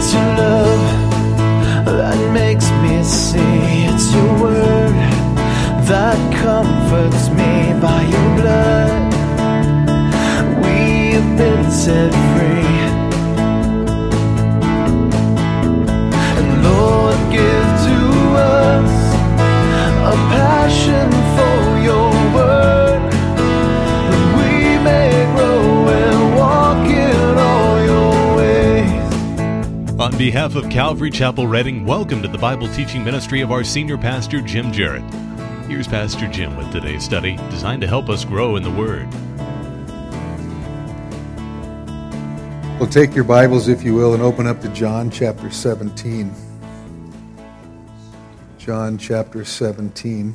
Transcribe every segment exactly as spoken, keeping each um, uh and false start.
It's your love that makes me see. It's your word that comforts me. By your blood we have been set free. And Lord, give to us a passion for your word, that we may grow and walk in all your ways. On behalf of Calvary Chapel Redding, welcome to the Bible teaching ministry of our senior pastor, Jim Jarrett. Here's Pastor Jim with today's study, designed to help us grow in the Word. Well, take your Bibles, if you will, and open up to John chapter seventeen. John chapter seventeen.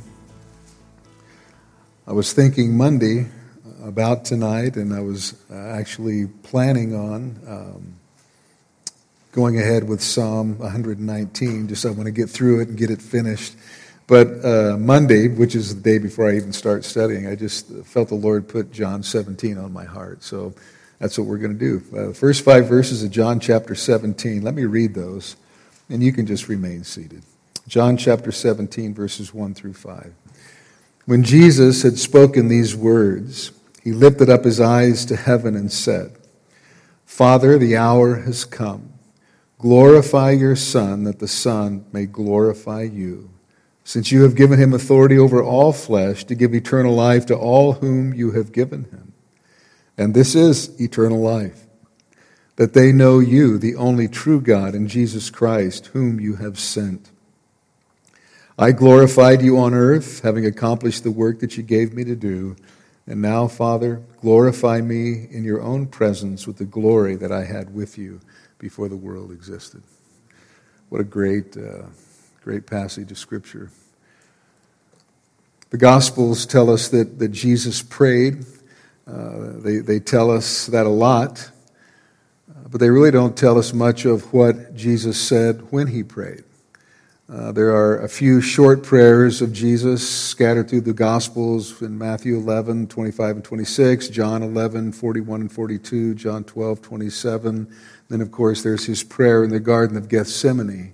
I was thinking Monday about tonight, and I was actually planning on um, going ahead with Psalm one nineteen. Just I want to get through it and get it finished. But uh, Monday, which is the day before I even start studying, I just felt the Lord put John seventeen on my heart. So that's what we're going to do. Uh, the first five verses of John chapter seventeen. Let me read those, and you can just remain seated. John chapter seventeen, verses one through five. When Jesus had spoken these words, he lifted up his eyes to heaven and said, Father, the hour has come. Glorify your Son, that the Son may glorify you, since you have given him authority over all flesh to give eternal life to all whom you have given him. And this is eternal life, that they know you, the only true God, and Jesus Christ, whom you have sent. I glorified you on earth, having accomplished the work that you gave me to do. And now, Father, glorify me in your own presence with the glory that I had with you before the world existed. What a great, uh, great passage of Scripture. The Gospels tell us that, that Jesus prayed. Uh, they, they tell us that a lot, uh, but they really don't tell us much of what Jesus said when he prayed. Uh, there are a few short prayers of Jesus scattered through the Gospels in Matthew eleven, twenty-five and twenty-six, John eleven, forty-one and forty-two, John twelve, twenty-seven. Then, of course, there's his prayer in the Garden of Gethsemane.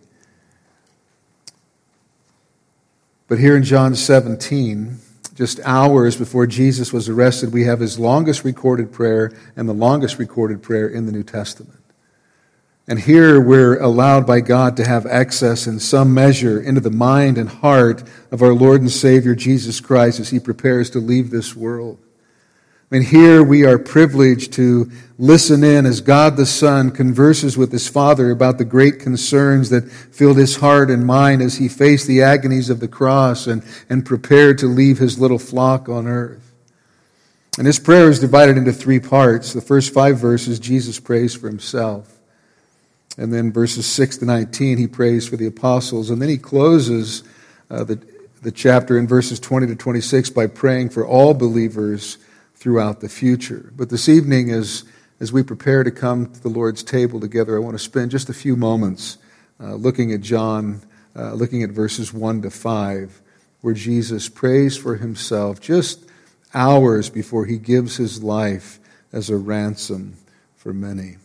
But here in John seventeen, just hours before Jesus was arrested, we have his longest recorded prayer and the longest recorded prayer in the New Testament. And here we're allowed by God to have access in some measure into the mind and heart of our Lord and Savior Jesus Christ as he prepares to leave this world. I mean, here we are privileged to listen in as God the Son converses with his Father about the great concerns that filled his heart and mind as he faced the agonies of the cross and, and prepared to leave his little flock on earth. And his prayer is divided into three parts. The first five verses, Jesus prays for himself. And then verses six to nineteen, he prays for the apostles. And then he closes uh, the, the chapter in verses twenty to twenty-six by praying for all believers throughout the future. But this evening, as, as we prepare to come to the Lord's table together, I want to spend just a few moments uh, looking at John, uh, looking at verses one to five, where Jesus prays for himself just hours before he gives his life as a ransom for many.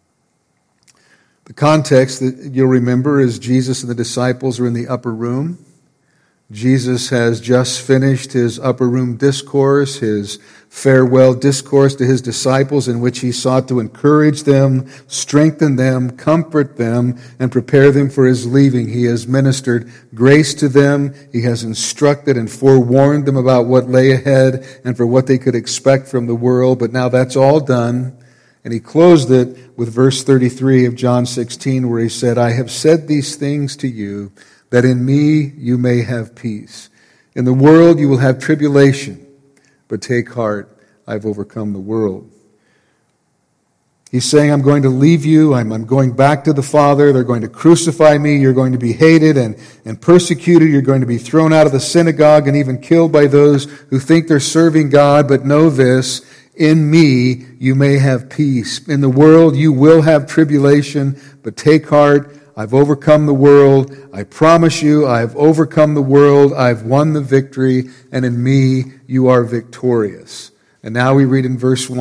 The context that you'll remember is Jesus and the disciples are in the upper room. Jesus has just finished his upper room discourse, his farewell discourse to his disciples, in which he sought to encourage them, strengthen them, comfort them, and prepare them for his leaving. He has ministered grace to them. He has instructed and forewarned them about what lay ahead and for what they could expect from the world. But now that's all done. And he closed it with verse thirty-three of John sixteen, where he said, I have said these things to you, that in me you may have peace. In the world you will have tribulation, but take heart, I've overcome the world. He's saying, I'm going to leave you, I'm, I'm going back to the Father, they're going to crucify me, you're going to be hated and, and persecuted, you're going to be thrown out of the synagogue and even killed by those who think they're serving God, but know this, in me you may have peace. In the world you will have tribulation, but take heart, I've overcome the world. I promise you, I've overcome the world. I've won the victory, and in me you are victorious. And now we read in verse one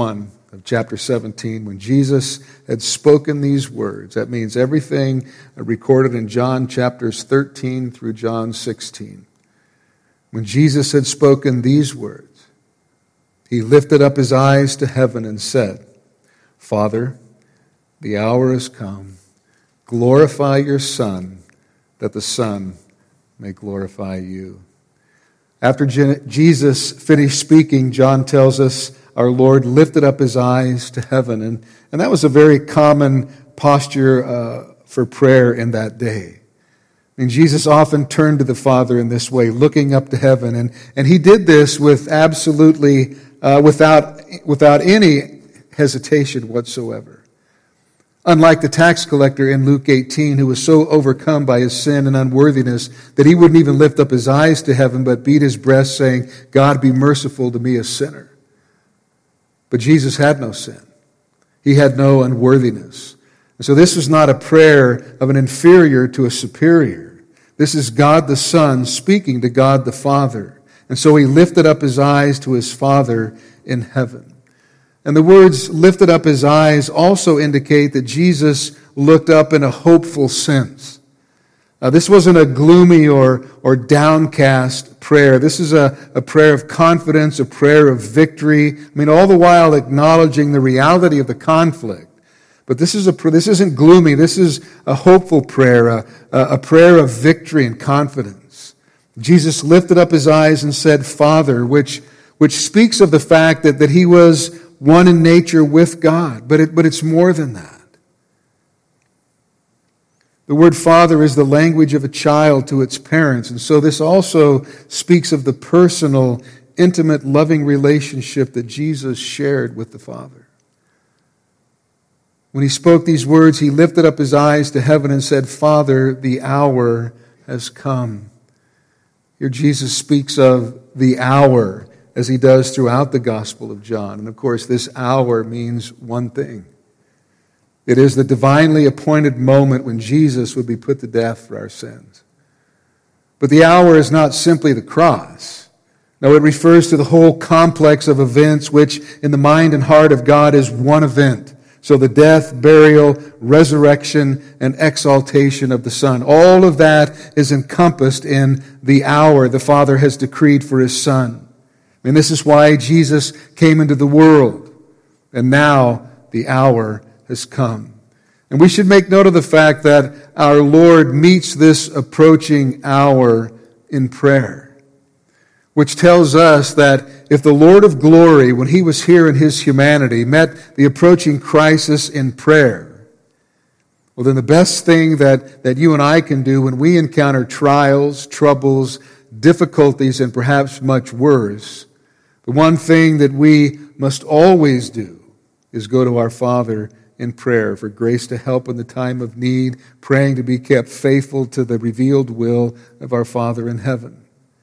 of chapter seventeen, when Jesus had spoken these words. That means everything recorded in John chapters thirteen through John sixteen. When Jesus had spoken these words, he lifted up his eyes to heaven and said, Father, the hour has come. Glorify your Son, that the Son may glorify you. After Jesus finished speaking, John tells us our Lord lifted up his eyes to heaven. And, and that was a very common posture uh, for prayer in that day. And Jesus often turned to the Father in this way, looking up to heaven. And, and he did this with absolutely, uh, without, without any hesitation whatsoever. Unlike the tax collector in Luke eighteen, who was so overcome by his sin and unworthiness that he wouldn't even lift up his eyes to heaven, but beat his breast, saying, God, be merciful to me, a sinner. But Jesus had no sin. He had no unworthiness. And so this was not a prayer of an inferior to a superior. This is God the Son speaking to God the Father. And so he lifted up his eyes to his Father in heaven. And the words lifted up his eyes also indicate that Jesus looked up in a hopeful sense. Uh, this wasn't a gloomy or, or downcast prayer. This is a, a prayer of confidence, a prayer of victory. I mean, all the while acknowledging the reality of the conflict. But this is a this isn't gloomy. This is a hopeful prayer, a, a prayer of victory and confidence. Jesus lifted up his eyes and said, Father, which, which speaks of the fact that, that he was one in nature with God, but it, but it's more than that. The word father is the language of a child to its parents, and so this also speaks of the personal, intimate, loving relationship that Jesus shared with the Father. When he spoke these words, he lifted up his eyes to heaven and said, Father, the hour has come. Here Jesus speaks of the hour, as he does throughout the Gospel of John. And of course, this hour means one thing. It is the divinely appointed moment when Jesus would be put to death for our sins. But the hour is not simply the cross. No, it refers to the whole complex of events which in the mind and heart of God is one event. So the death, burial, resurrection, and exaltation of the Son. All of that is encompassed in the hour the Father has decreed for his Son. And this is why Jesus came into the world. And now the hour has come. And we should make note of the fact that our Lord meets this approaching hour in prayer, which tells us that if the Lord of glory, when he was here in his humanity, met the approaching crisis in prayer, well, then the best thing that, that you and I can do when we encounter trials, troubles, difficulties, and perhaps much worse, the one thing that we must always do is go to our Father in prayer for grace to help in the time of need, praying to be kept faithful to the revealed will of our Father in heaven.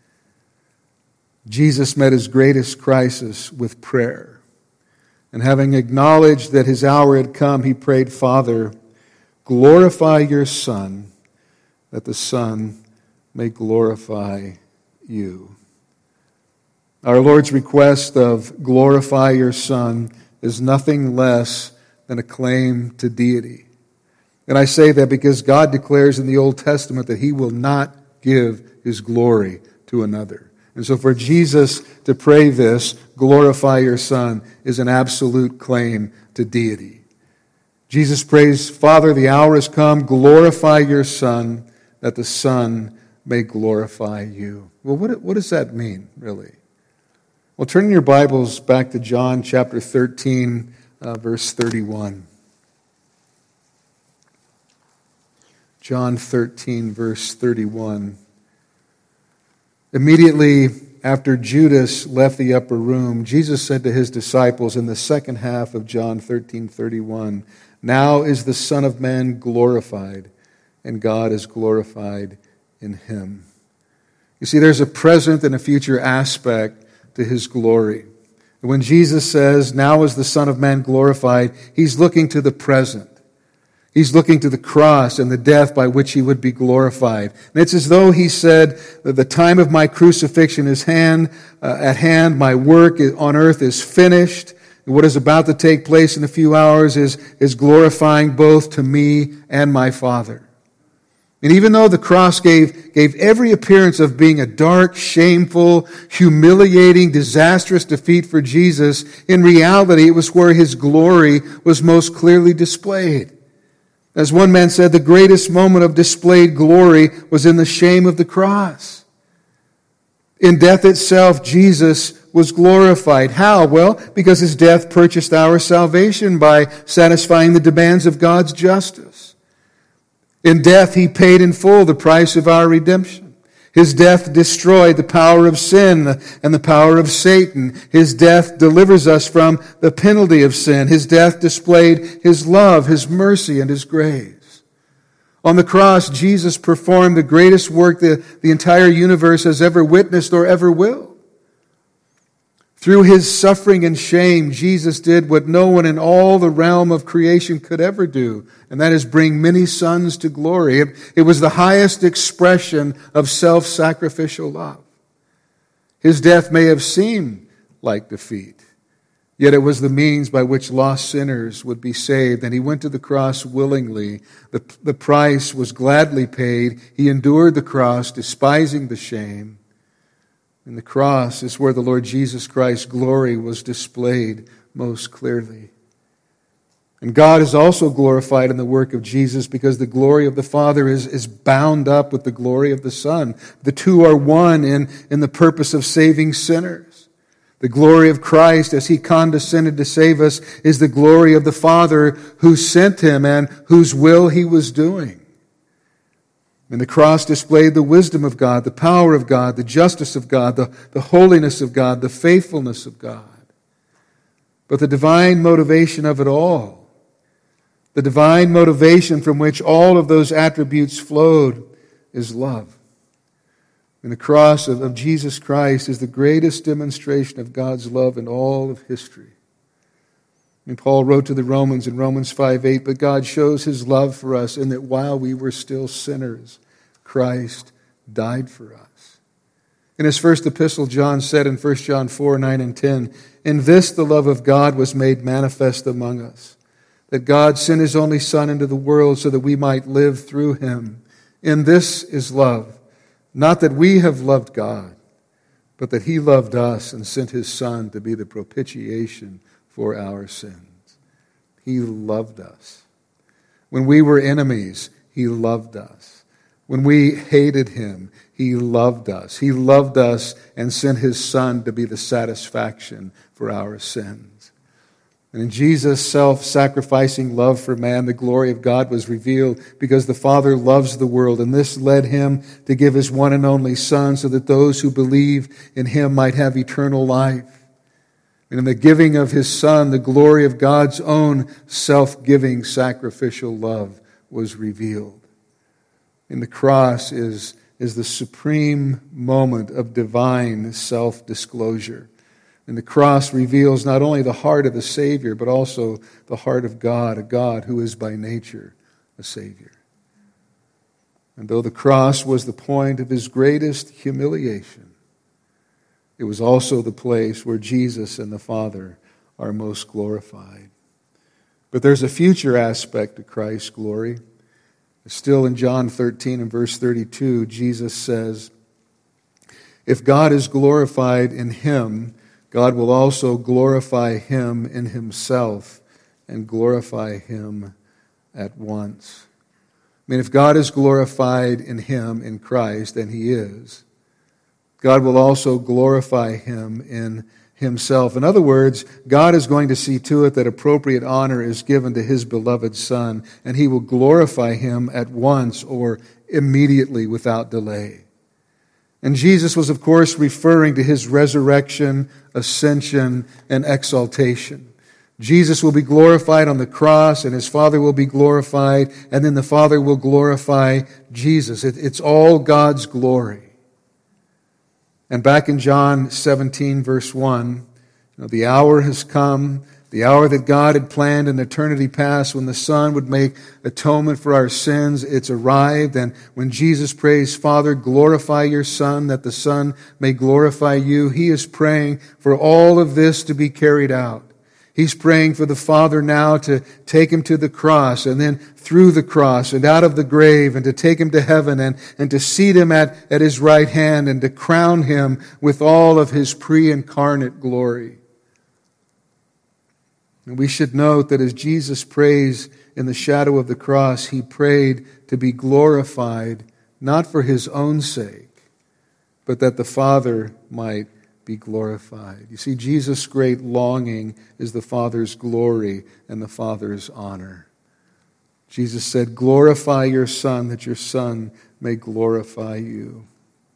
Jesus met his greatest crisis with prayer. And having acknowledged that his hour had come, he prayed, Father, glorify your Son, that the Son may glorify you. Our Lord's request of glorify your Son is nothing less than a claim to deity. And I say that because God declares in the Old Testament that he will not give his glory to another. And so for Jesus to pray this, glorify your Son, is an absolute claim to deity. Jesus prays, Father, the hour has come, glorify your Son, that the Son may glorify you. Well, what, what does that mean, really? Well, turn in your Bibles back to John chapter thirteen, uh, verse thirty-one. John thirteen, verse thirty-one. Immediately after Judas left the upper room, Jesus said to his disciples in the second half of John thirteen thirty-one, now is the Son of Man glorified, and God is glorified in him. You see, there's a present and a future aspect to his glory. And when Jesus says, now is the Son of Man glorified, he's looking to the present. He's looking to the cross and the death by which he would be glorified. And it's as though he said that the time of my crucifixion is hand, uh, at hand, my work on earth is finished, And what is about to take place in a few hours is, is glorifying both to me and my Father. And even though the cross gave, gave every appearance of being a dark, shameful, humiliating, disastrous defeat for Jesus, in reality it was where His glory was most clearly displayed. As one man said, the greatest moment of displayed glory was in the shame of the cross. In death itself, Jesus was glorified. How? Well, because His death purchased our salvation by satisfying the demands of God's justice. In death, He paid in full the price of our redemption. His death destroyed the power of sin and the power of Satan. His death delivers us from the penalty of sin. His death displayed His love, His mercy, and His grace. On the cross, Jesus performed the greatest work that the entire universe has ever witnessed or ever will. Through His suffering and shame, Jesus did what no one in all the realm of creation could ever do, and that is bring many sons to glory. It, it was the highest expression of self-sacrificial love. His death may have seemed like defeat, yet it was the means by which lost sinners would be saved, and He went to the cross willingly. The, the price was gladly paid. He endured the cross, despising the shame. And the cross is where the Lord Jesus Christ's glory was displayed most clearly. And God is also glorified in the work of Jesus because the glory of the Father is, is bound up with the glory of the Son. The two are one in, in the purpose of saving sinners. The glory of Christ as He condescended to save us is the glory of the Father who sent Him and whose will He was doing. And the cross displayed the wisdom of God, the power of God, the justice of God, the, the holiness of God, the faithfulness of God. But the divine motivation of it all, the divine motivation from which all of those attributes flowed, is love. And the cross of, of Jesus Christ is the greatest demonstration of God's love in all of history. And Paul wrote to the Romans in Romans five eight, but God shows His love for us in that while we were still sinners, Christ died for us. In his first epistle, John said in First John four nine and ten, in this the love of God was made manifest among us, that God sent His only Son into the world so that we might live through Him. In this is love, not that we have loved God, but that He loved us and sent His Son to be the propitiation for our sins. He loved us. When we were enemies, He loved us. When we hated Him, He loved us. He loved us and sent His Son to be the satisfaction for our sins. And in Jesus' self-sacrificing love for man, the glory of God was revealed because the Father loves the world, and this led Him to give His one and only Son so that those who believe in Him might have eternal life. And in the giving of His Son, the glory of God's own self-giving sacrificial love was revealed. And the cross is, is the supreme moment of divine self-disclosure. And the cross reveals not only the heart of the Savior, but also the heart of God, a God who is by nature a Savior. And though the cross was the point of His greatest humiliation, it was also the place where Jesus and the Father are most glorified. But there's a future aspect to Christ's glory. Still in John thirteen and verse thirty-two, Jesus says, if God is glorified in Him, God will also glorify Him in Himself and glorify Him at once. I mean, if God is glorified in Him, in Christ, and He is, God will also glorify Him in Himself. In other words, God is going to see to it that appropriate honor is given to His beloved Son, and He will glorify Him at once or immediately without delay. And Jesus was, of course, referring to His resurrection, ascension, and exaltation. Jesus will be glorified on the cross, and His Father will be glorified, and then the Father will glorify Jesus. It, it's all God's glory. And back in John seventeen, verse one, you know, the hour has come, the hour that God had planned in eternity past when the Son would make atonement for our sins. It's arrived, and when Jesus prays, Father, glorify your Son, that the Son may glorify you, He is praying for all of this to be carried out. He's praying for the Father now to take him to the cross, and then through the cross and out of the grave, and to take him to heaven, and, and to seat him at, at his right hand, and to crown him with all of his pre-incarnate glory. And we should note that as Jesus prays in the shadow of the cross, he prayed to be glorified, not for his own sake, but that the Father might be glorified. You see, Jesus' great longing is the Father's glory and the Father's honor. Jesus said, "Glorify your Son, that your Son may glorify you."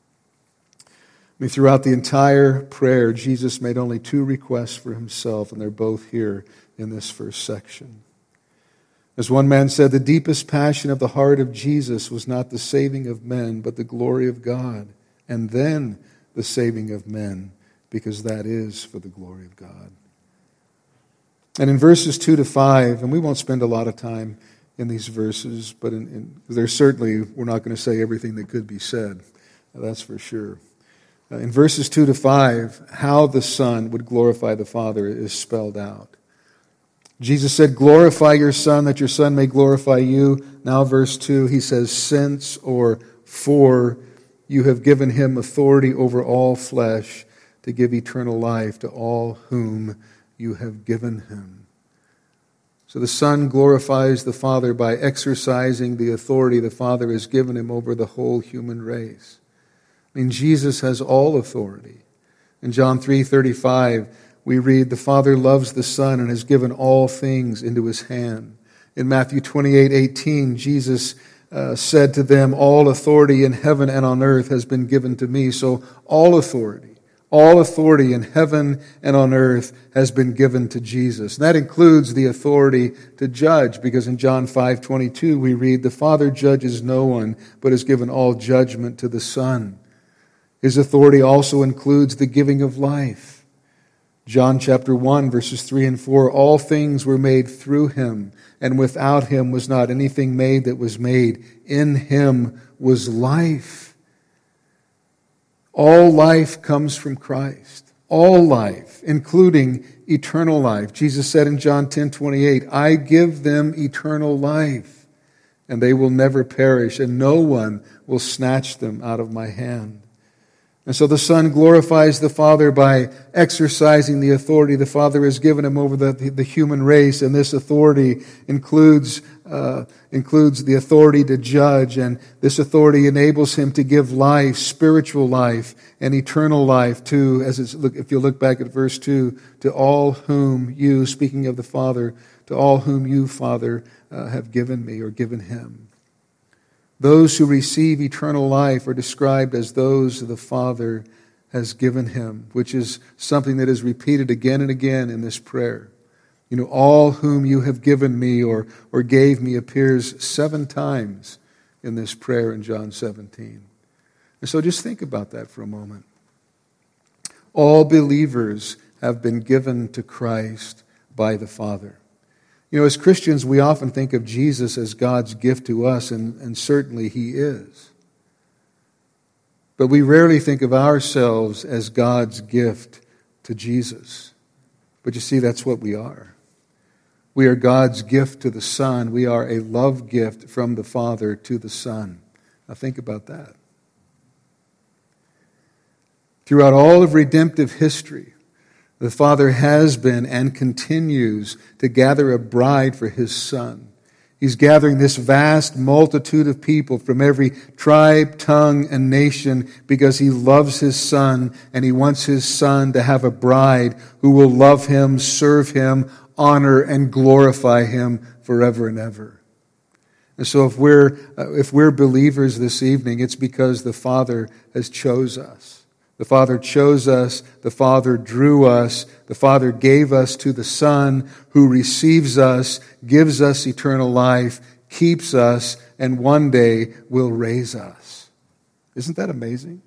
I mean, throughout the entire prayer, Jesus made only two requests for himself, and they're both here in this first section. As one man said, the deepest passion of the heart of Jesus was not the saving of men, but the glory of God, and then the saving of men, because that is for the glory of God. And in verses two to five, and we won't spend a lot of time in these verses, but in, in, there's certainly, we're not going to say everything that could be said. That's for sure. Uh, in verses two to five, how the Son would glorify the Father is spelled out. Jesus said, "Glorify your Son, that your Son may glorify you." Now verse two, he says, "Since," or "for, you have given him authority over all flesh, to give eternal life to all whom you have given him." So the Son glorifies the Father by exercising the authority the Father has given him over the whole human race. I mean, Jesus has all authority. In John three thirty-five, we read, "The Father loves the Son and has given all things into his hand." In Matthew twenty-eight eighteen, Jesus uh, said to them, "All authority in heaven and on earth has been given to me." So all authority. All authority in heaven and on earth has been given to Jesus. And that includes the authority to judge, because in John five twenty-two we read, "The Father judges no one, but has given all judgment to the Son." His authority also includes the giving of life. John chapter one, verses three and four, "All things were made through him, and without him was not anything made that was made. In him was life." All life comes from Christ. All life, including eternal life. Jesus said in John ten twenty-eight, "I give them eternal life, and they will never perish, and no one will snatch them out of my hand." And so the Son glorifies the Father by exercising the authority the Father has given him over the, the, the human race. And this authority includes, uh, includes the authority to judge. And this authority enables him to give life, spiritual life, and eternal life to, as it's, look, if you look back at verse two, "to all whom you," speaking of the Father, "to all whom you, Father, uh, have given me," or given him. Those who receive eternal life are described as those the Father has given him, which is something that is repeated again and again in this prayer. You know, "all whom you have given me," or, or "gave me," appears seven times in this prayer in John seventeen. And so just think about that for a moment. All believers have been given to Christ by the Father. You know, as Christians, we often think of Jesus as God's gift to us, and, and certainly he is. But we rarely think of ourselves as God's gift to Jesus. But you see, that's what we are. We are God's gift to the Son. We are a love gift from the Father to the Son. Now think about that. Throughout all of redemptive history, the Father has been and continues to gather a bride for his Son. He's gathering this vast multitude of people from every tribe, tongue, and nation because he loves his Son, and he wants his Son to have a bride who will love him, serve him, honor, and glorify him forever and ever. And so if we're, uh, if we're believers this evening, it's because the Father has chose us. The Father chose us, the Father drew us, the Father gave us to the Son, who receives us, gives us eternal life, keeps us, and one day will raise us. Isn't that amazing?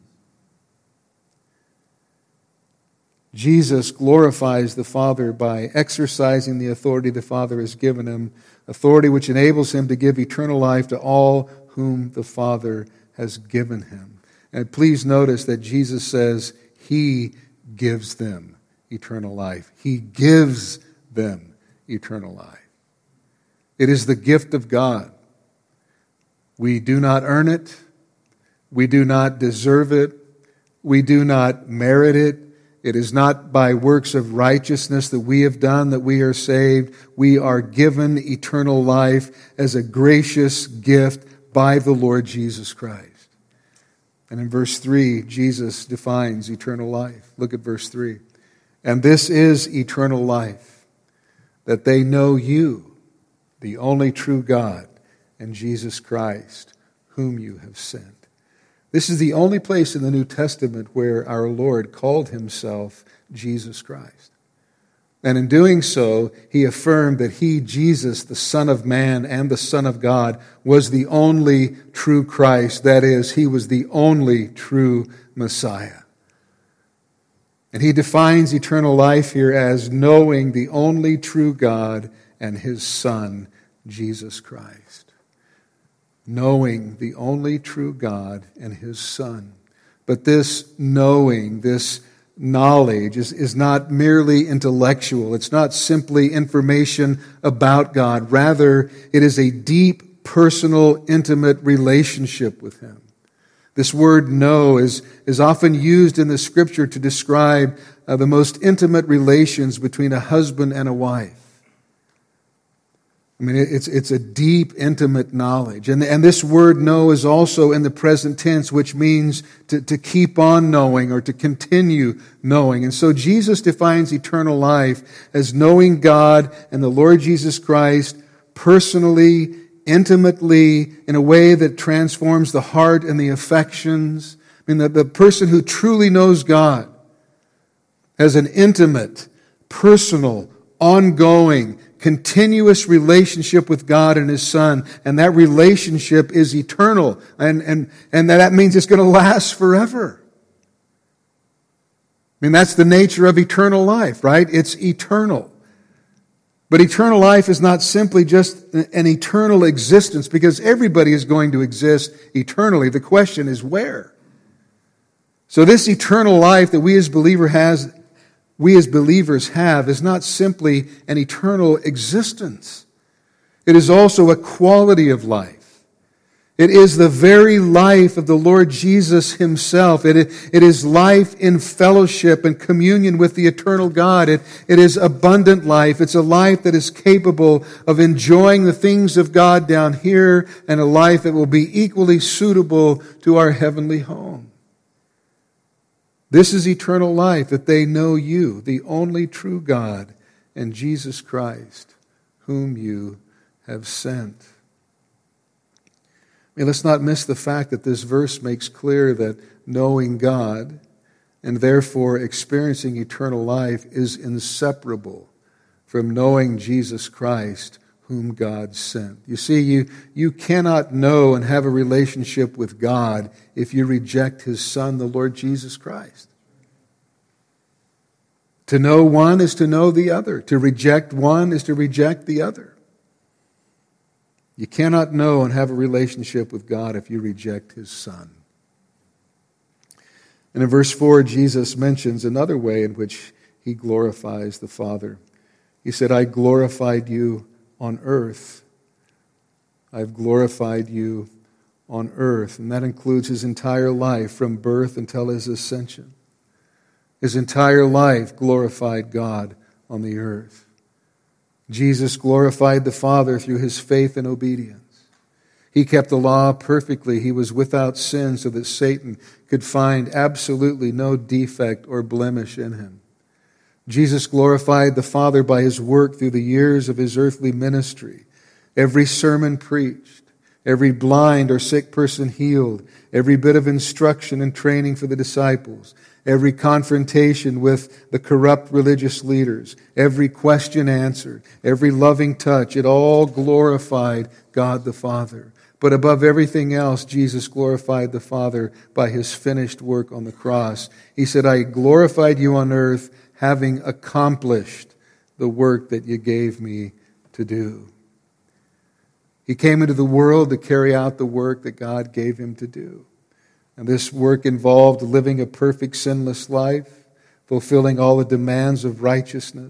Jesus glorifies the Father by exercising the authority the Father has given him, authority which enables him to give eternal life to all whom the Father has given him. And please notice that Jesus says he gives them eternal life. He gives them eternal life. It is the gift of God. We do not earn it. We do not deserve it. We do not merit it. It is not by works of righteousness that we have done that we are saved. We are given eternal life as a gracious gift by the Lord Jesus Christ. And in verse three, Jesus defines eternal life. Look at verse three. And this is eternal life, that they know you, the only true God, and Jesus Christ, whom you have sent. This is the only place in the New Testament where our Lord called himself Jesus Christ. And in doing so, he affirmed that he, Jesus, the Son of Man and the Son of God, was the only true Christ. That is, he was the only true Messiah. And he defines eternal life here as knowing the only true God and his Son, Jesus Christ. Knowing the only true God and his Son. But this knowing, this knowledge is, is not merely intellectual. It's not simply information about God. Rather, it is a deep, personal, intimate relationship with him. This word know is, is often used in the Scripture to describe uh, the most intimate relations between a husband and a wife. I mean, it's it's a deep, intimate knowledge. And, and this word know is also in the present tense, which means to, to keep on knowing or to continue knowing. And so Jesus defines eternal life as knowing God and the Lord Jesus Christ personally, intimately, in a way that transforms the heart and the affections. I mean, the, the person who truly knows God has an intimate, personal, ongoing, continuous relationship with God and his Son, and that relationship is eternal, and, and, and that means it's going to last forever. I mean, that's the nature of eternal life, right? It's eternal. But eternal life is not simply just an eternal existence, because everybody is going to exist eternally. The question is where? So this eternal life that we as believer has we as believers have is not simply an eternal existence. It is also a quality of life. It is the very life of the Lord Jesus himself. It, it is life in fellowship and communion with the eternal God. It, it is abundant life. It's a life that is capable of enjoying the things of God down here, and a life that will be equally suitable to our heavenly home. This is eternal life, that they know you, the only true God, and Jesus Christ, whom you have sent. I mean, let's not miss the fact that this verse makes clear that knowing God and therefore experiencing eternal life is inseparable from knowing Jesus Christ, whom God sent. You see, you, you cannot know and have a relationship with God if you reject his Son, the Lord Jesus Christ. To know one is to know the other. To reject one is to reject the other. You cannot know and have a relationship with God if you reject his Son. And in verse four, Jesus mentions another way in which he glorifies the Father. He said, I glorified you on earth. I've glorified you on earth. And that includes his entire life from birth until his ascension. His entire life glorified God on the earth. Jesus glorified the Father through his faith and obedience. He kept the law perfectly. He was without sin so that Satan could find absolutely no defect or blemish in him. Jesus glorified the Father by his work through the years of his earthly ministry. Every sermon preached, every blind or sick person healed, every bit of instruction and training for the disciples, every confrontation with the corrupt religious leaders, every question answered, every loving touch, it all glorified God the Father. But above everything else, Jesus glorified the Father by his finished work on the cross. He said, I glorified you on earth, having accomplished the work that you gave me to do. He came into the world to carry out the work that God gave him to do. And this work involved living a perfect, sinless life, fulfilling all the demands of righteousness,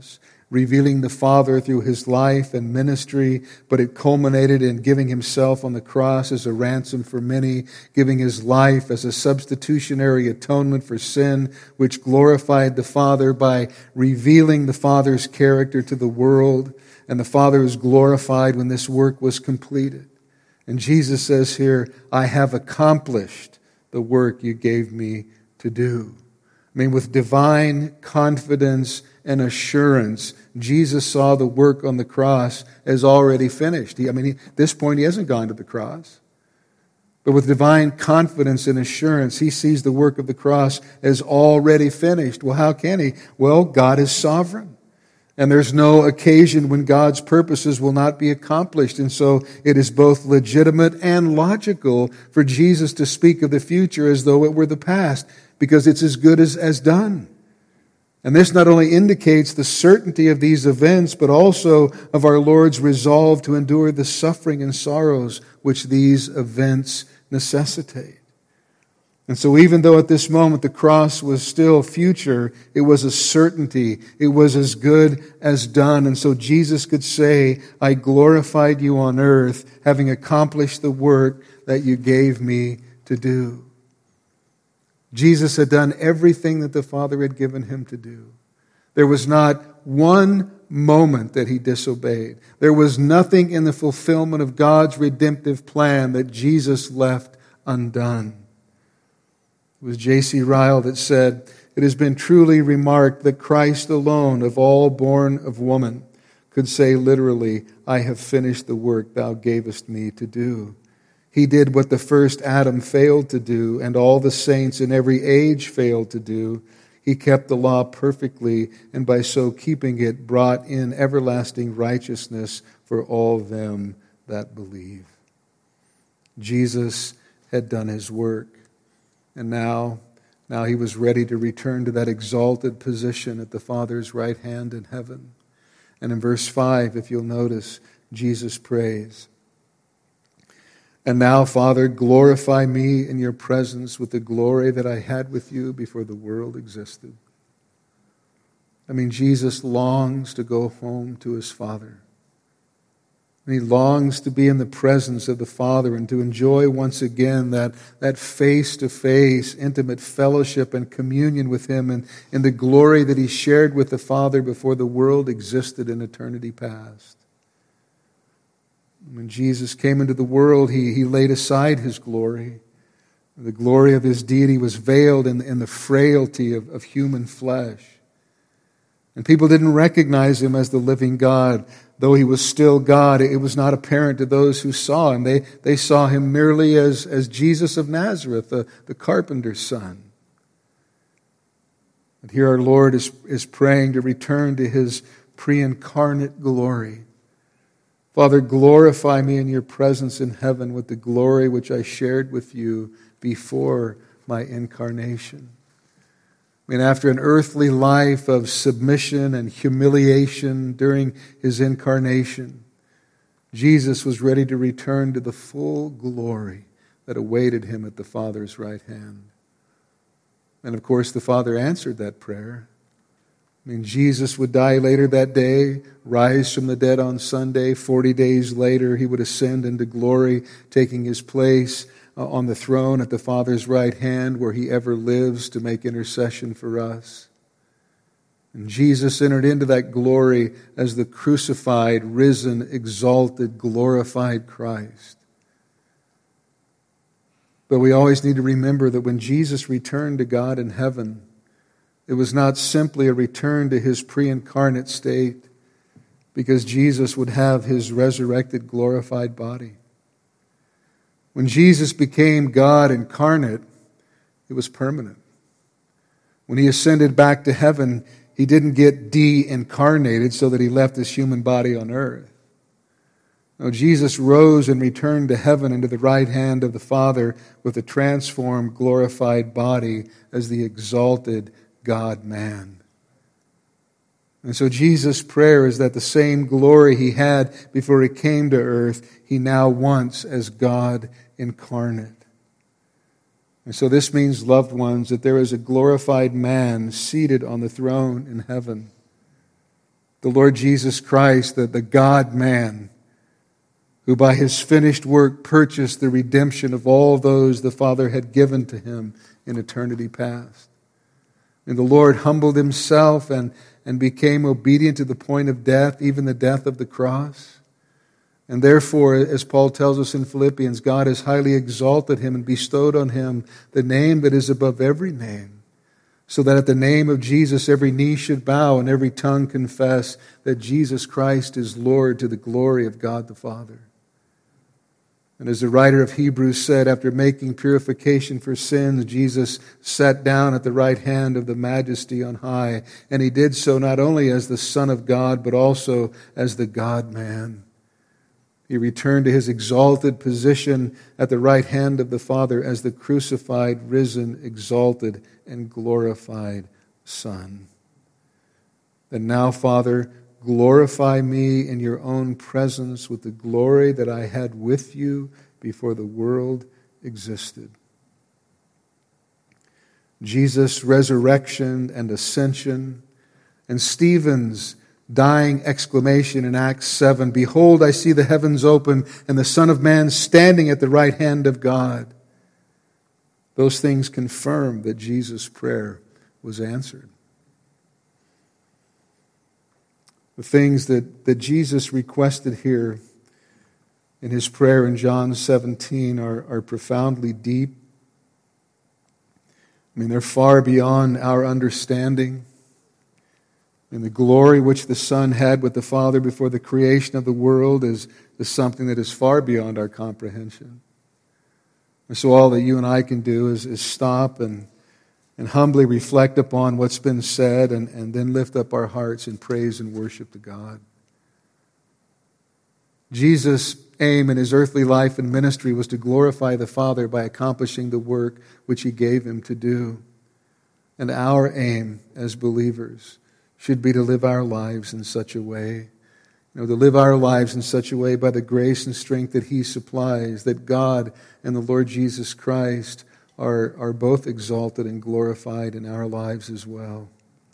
revealing the Father through his life and ministry, but it culminated in giving himself on the cross as a ransom for many, giving his life as a substitutionary atonement for sin, which glorified the Father by revealing the Father's character to the world, and the Father was glorified when this work was completed. And Jesus says here, I have accomplished the work you gave me to do. I mean, with divine confidence and assurance, Jesus saw the work on the cross as already finished. He, I mean, he, at this point, he hasn't gone to the cross. But with divine confidence and assurance, he sees the work of the cross as already finished. Well, how can he? Well, God is sovereign. And there's no occasion when God's purposes will not be accomplished. And so it is both legitimate and logical for Jesus to speak of the future as though it were the past, because it's as good as, as done. And this not only indicates the certainty of these events, but also of our Lord's resolve to endure the suffering and sorrows which these events necessitate. And so even though at this moment the cross was still future, it was a certainty. It was as good as done. And so Jesus could say, I glorified you on earth, having accomplished the work that you gave me to do. Jesus had done everything that the Father had given him to do. There was not one moment that he disobeyed. There was nothing in the fulfillment of God's redemptive plan that Jesus left undone. It was J C Ryle that said, it has been truly remarked that Christ alone, of all born of woman, could say literally, I have finished the work thou gavest me to do. He did what the first Adam failed to do, and all the saints in every age failed to do. He kept the law perfectly, and by so keeping it, brought in everlasting righteousness for all them that believe. Jesus had done his work. And now, now he was ready to return to that exalted position at the Father's right hand in heaven. And in verse five, if you'll notice, Jesus prays, and now, Father, glorify me in your presence with the glory that I had with you before the world existed. I mean, Jesus longs to go home to his Father. And he longs to be in the presence of the Father and to enjoy once again that, that face-to-face intimate fellowship and communion with him and in the glory that he shared with the Father before the world existed in eternity past. When Jesus came into the world, he, he laid aside his glory. The glory of his deity was veiled in, in the frailty of, of human flesh. And people didn't recognize him as the living God. Though he was still God, it was not apparent to those who saw him. They, they saw him merely as, as Jesus of Nazareth, the, the carpenter's son. And here our Lord is, is praying to return to his pre-incarnate glory. Father, glorify me in your presence in heaven with the glory which I shared with you before my incarnation. I mean, after an earthly life of submission and humiliation during his incarnation, Jesus was ready to return to the full glory that awaited him at the Father's right hand. And of course, the Father answered that prayer. I mean, Jesus would die later that day, rise from the dead on Sunday. Forty days later, he would ascend into glory, taking his place uh, on the throne at the Father's right hand, where he ever lives to make intercession for us. And Jesus entered into that glory as the crucified, risen, exalted, glorified Christ. But we always need to remember that when Jesus returned to God in heaven, it was not simply a return to his pre-incarnate state, because Jesus would have his resurrected, glorified body. When Jesus became God incarnate, it was permanent. When he ascended back to heaven, he didn't get de-incarnated so that he left his human body on earth. No, Jesus rose and returned to heaven and to the right hand of the Father with a transformed, glorified body as the exalted God-man. And so Jesus' prayer is that the same glory he had before he came to earth, he now wants as God incarnate. And so this means, loved ones, that there is a glorified man seated on the throne in heaven. the Lord Jesus Christ, the, the God-man, who by his finished work purchased the redemption of all those the Father had given to him in eternity past. And the Lord humbled himself and, and became obedient to the point of death, even the death of the cross. And therefore, as Paul tells us in Philippians, God has highly exalted him and bestowed on him the name that is above every name, so that at the name of Jesus every knee should bow and every tongue confess that Jesus Christ is Lord, to the glory of God the Father. And as the writer of Hebrews said, after making purification for sins, Jesus sat down at the right hand of the Majesty on high. And he did so not only as the Son of God, but also as the God-man. He returned to his exalted position at the right hand of the Father as the crucified, risen, exalted, and glorified Son. And now, Father, glorify me in your own presence with the glory that I had with you before the world existed. Jesus' resurrection and ascension, and Stephen's dying exclamation in Acts seven, "Behold, I see the heavens open and the Son of Man standing at the right hand of God." Those things confirm that Jesus' prayer was answered. The things that, that Jesus requested here in his prayer in John seventeen are, are profoundly deep. I mean, they're far beyond our understanding. And the glory which the Son had with the Father before the creation of the world is, is something that is far beyond our comprehension. And so all that you and I can do is, is stop and and humbly reflect upon what's been said, and, and then lift up our hearts in praise and worship to God. Jesus' aim in his earthly life and ministry was to glorify the Father by accomplishing the work which he gave him to do. And our aim as believers should be to live our lives in such a way, you know, to live our lives in such a way by the grace and strength that he supplies, that God and the Lord Jesus Christ Are, are both exalted and glorified in our lives as well.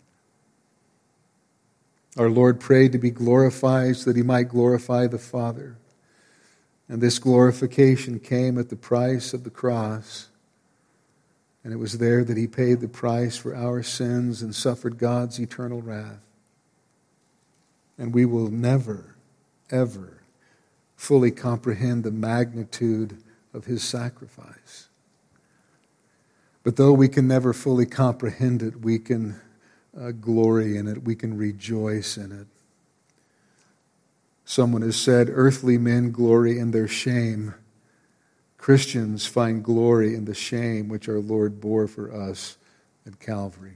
Our Lord prayed to be glorified so that he might glorify the Father. And this glorification came at the price of the cross. And it was there that he paid the price for our sins and suffered God's eternal wrath. And we will never, ever fully comprehend the magnitude of his sacrifice. But though we can never fully comprehend it, we can uh, glory in it. We can rejoice in it. Someone has said, earthly men glory in their shame. Christians find glory in the shame which our Lord bore for us at Calvary.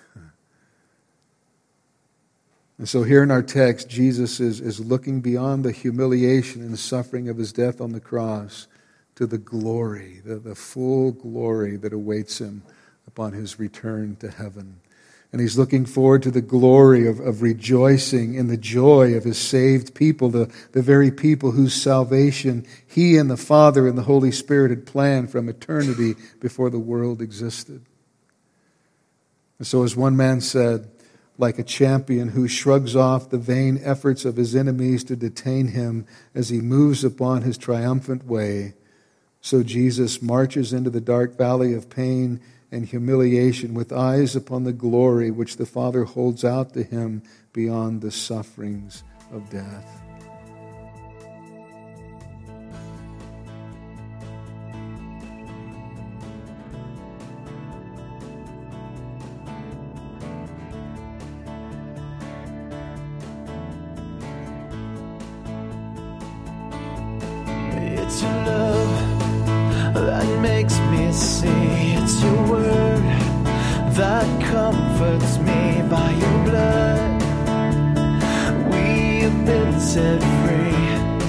And so here in our text, Jesus is, is looking beyond the humiliation and suffering of his death on the cross to the glory, the, the full glory that awaits him upon his return to heaven. And he's looking forward to the glory of, of rejoicing in the joy of his saved people, the, the very people whose salvation he and the Father and the Holy Spirit had planned from eternity before the world existed. And so as one man said, like a champion who shrugs off the vain efforts of his enemies to detain him as he moves upon his triumphant way, so Jesus marches into the dark valley of pain and humiliation with eyes upon the glory which the Father holds out to him beyond the sufferings of death. It's your love that makes me see. It's your word that comforts me. By your blood we have been set free.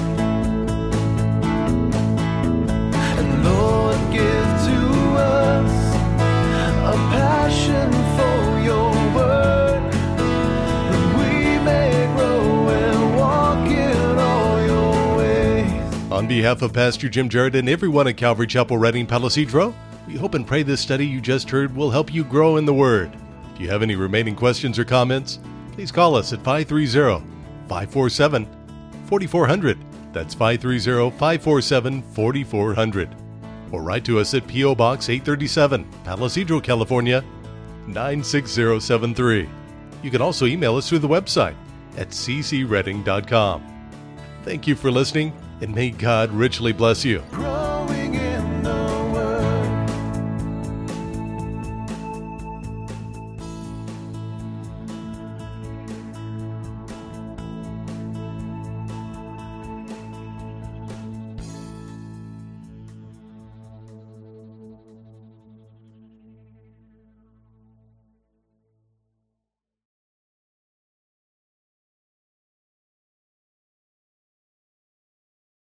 And Lord, give to us a passion for your word, that we may grow and walk in all your ways. On behalf of Pastor Jim Jarrett and everyone at Calvary Chapel Redding Palo Cedro, we hope and pray this study you just heard will help you grow in the Word. If you have any remaining questions or comments, please call us at five three zero, five four seven, four four zero zero. That's five three zero, five four seven, four four zero zero. Or write to us at P O. Box eight thirty-seven, Palo Cedro, California, nine six zero seven three. You can also email us through the website at c c reading dot com. Thank you for listening, and may God richly bless you.